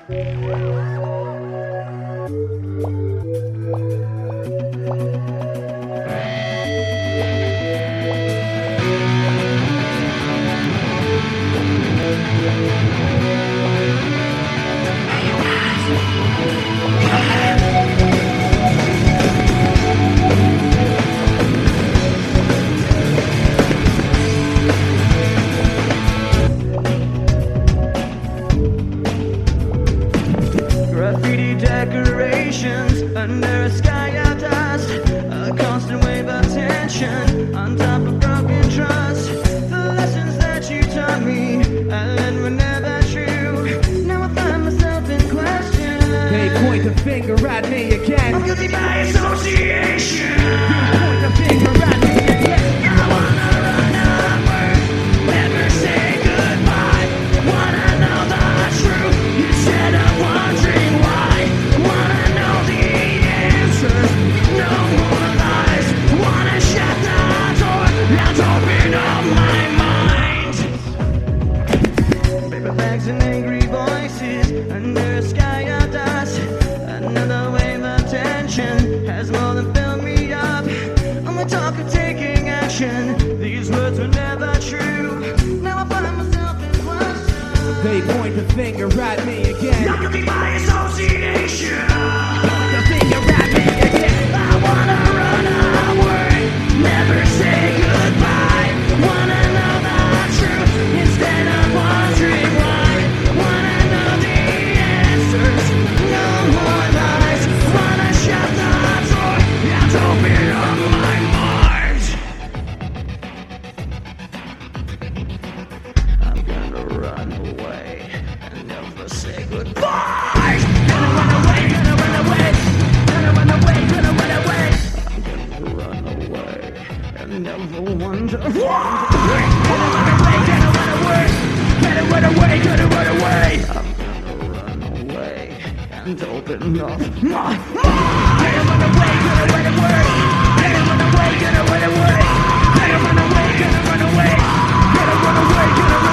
Graffiti decorations under a sky of dust, a constant wave of tension on top of broken trust. The lessons that you taught me, I learned were never true. Now I find myself in question. They point the finger at me again. I'm guilty by association. You point the finger at me again. I wanna run away, never say goodbye. Wanna know the truth instead of wondering why. Wanna know the answers, no more lies. Wanna shut the door and open up my mind. Paper bags and angry voices under a sky of dust. Another wave of tension has more than filled me up. On the talk of taking action, these words were never true. Now I find myself in question. They point the finger at me again. I'm guilty by association. Point the finger at me again. I wanna run away, never say goodbye. Wanna know the truth instead of wondering why. Wanna know the answers, no more lies. Wanna shut the door and open up my mind. I'm gonna run away and never say goodbye. Gonna run away, gonna run away. Gonna run away, gonna run away. I'm gonna run away and never wonder why. Gonna run away, gonna run away. Gonna run away, gonna run away. I'm gonna run away and open up my mind. Gonna run away, gonna run away. Gonna run away, gonna run away. Gonna run away, gonna run away. Gonna run away, gonna run away.